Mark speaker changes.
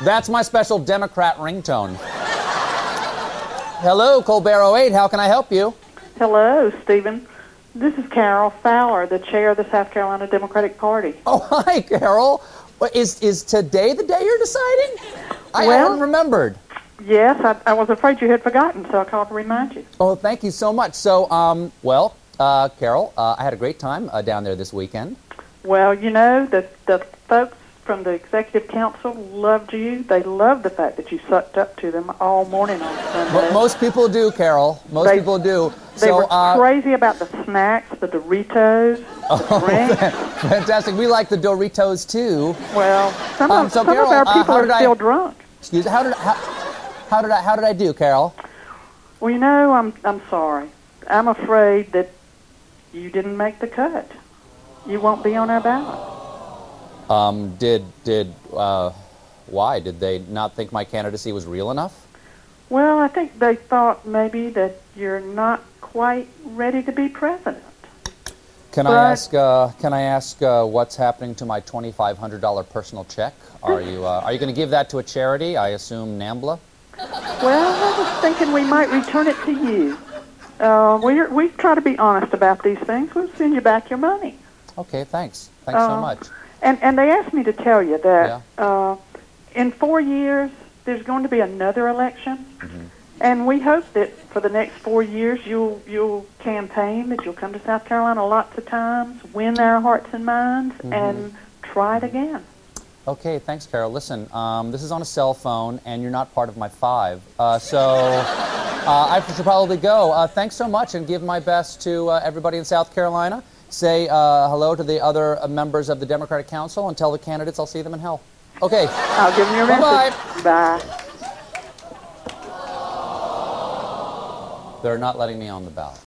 Speaker 1: That's my special Democrat ringtone. Hello, Colbert 08. How can I help you?
Speaker 2: Hello, Stephen. This is Carol Fowler, the chair of the South Carolina Democratic Party.
Speaker 1: Oh, hi, Carol. Is today the day you're deciding? I hadn't remembered.
Speaker 2: Yes, I was afraid you had forgotten, so I called to remind you.
Speaker 1: Oh, thank you so much. So, Carol, I had a great time down there this weekend.
Speaker 2: Well, you know, the folks from the Executive Council loved you. They loved the fact that you sucked up to them all morning on Sunday.
Speaker 1: Most people do, Carol. Most people do.
Speaker 2: They were crazy about the snacks, the Doritos, the drinks.
Speaker 1: Fantastic. We like the Doritos, too.
Speaker 2: Well, some of
Speaker 1: Carol,
Speaker 2: our people are still drunk.
Speaker 1: Excuse me. How did I do, Carol?
Speaker 2: Well, you know, I'm sorry. I'm afraid that you didn't make the cut. You won't be on our ballot.
Speaker 1: Why? Did they not think my candidacy was real enough?
Speaker 2: Well, I think they thought maybe that you're not quite ready to be president.
Speaker 1: Can I ask what's happening to my $2,500 personal check? Are you going to give that to a charity? I assume NAMBLA.
Speaker 2: Well, I was thinking we might return it to you. We try to be honest about these things. We'll send you back your money.
Speaker 1: Okay, thanks. Thanks so much.
Speaker 2: And they asked me to tell you that in 4 years there's going to be another election, and we hope that for the next 4 years you'll campaign, that you'll come to South Carolina lots of times, win our hearts and minds, and try it again.
Speaker 1: Okay, thanks, Carol. Listen, this is on a cell phone, and you're not part of my 5, so I should probably go. Thanks so much, and give my best to everybody in South Carolina. Say hello to the other members of the Democratic Council and tell the candidates I'll see them in hell. Okay.
Speaker 2: I'll give them your message. Bye.
Speaker 1: They're not letting me on the ballot.